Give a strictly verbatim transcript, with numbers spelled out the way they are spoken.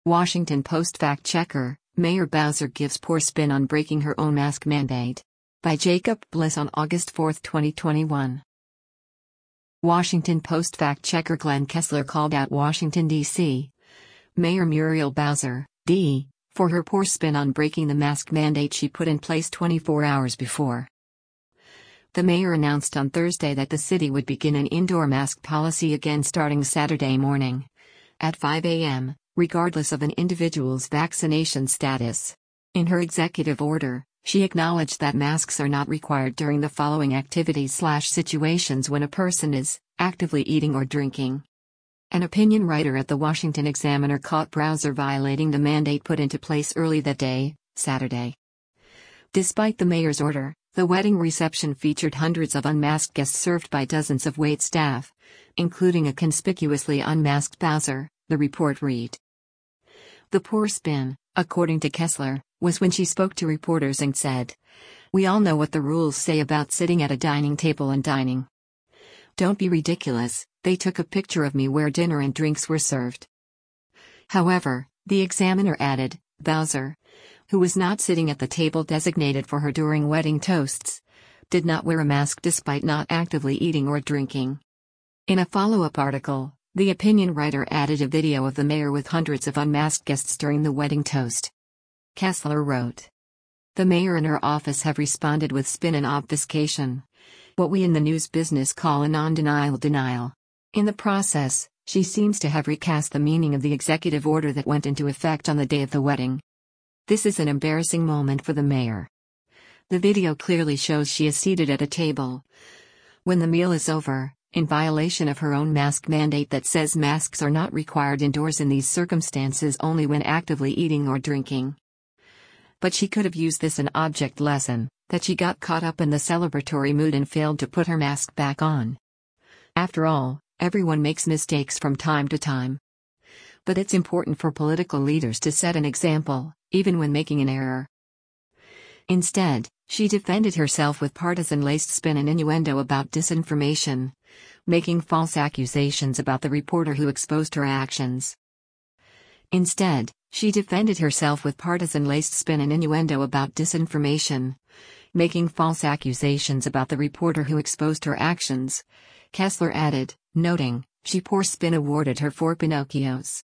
Washington Post fact-checker, Mayor Bowser gives poor spin on breaking her own mask mandate. By Jacob Bliss on August fourth, twenty twenty-one. Washington Post fact-checker Glenn Kessler called out Washington, D C Mayor Muriel Bowser, D, for her poor spin on breaking the mask mandate she put in place twenty-four hours before. The mayor announced on Thursday that the city would begin an indoor mask policy again starting Saturday morning at five a m, regardless of an individual's vaccination status. In her executive order, she acknowledged that masks are not required during the following activities/situations when a person is actively eating or drinking. An opinion writer at the Washington Examiner caught Bowser violating the mandate put into place early that day, Saturday. Despite the mayor's order, the wedding reception featured hundreds of unmasked guests served by dozens of wait staff, including a conspicuously unmasked Bowser, the report read. The poor spin, according to Kessler, was when she spoke to reporters and said, "We all know what the rules say about sitting at a dining table and dining. Don't be ridiculous, they took a picture of me where dinner and drinks were served." However, the Examiner added, Bowser, who was not sitting at the table designated for her during wedding toasts, did not wear a mask despite not actively eating or drinking. In a follow-up article, the opinion writer added a video of the mayor with hundreds of unmasked guests during the wedding toast. Kessler wrote, "The mayor and her office have responded with spin and obfuscation. What we in the news business call a non-denial denial. In the process, she seems to have recast the meaning of the executive order that went into effect on the day of the wedding. This is an embarrassing moment for the mayor." The video clearly shows she is seated at a table. When the meal is over, in violation of her own mask mandate that says masks are not required indoors in these circumstances only when actively eating or drinking. But she could have used this an object lesson, that she got caught up in the celebratory mood and failed to put her mask back on. After all, everyone makes mistakes from time to time. But it's important for political leaders to set an example, even when making an error. Instead, she defended herself with partisan-laced spin and innuendo about disinformation, making false accusations about the reporter who exposed her actions. Instead, she defended herself with partisan-laced spin and innuendo about disinformation, making false accusations about the reporter who exposed her actions, Kessler added, noting, she poor spin awarded her four Pinocchios.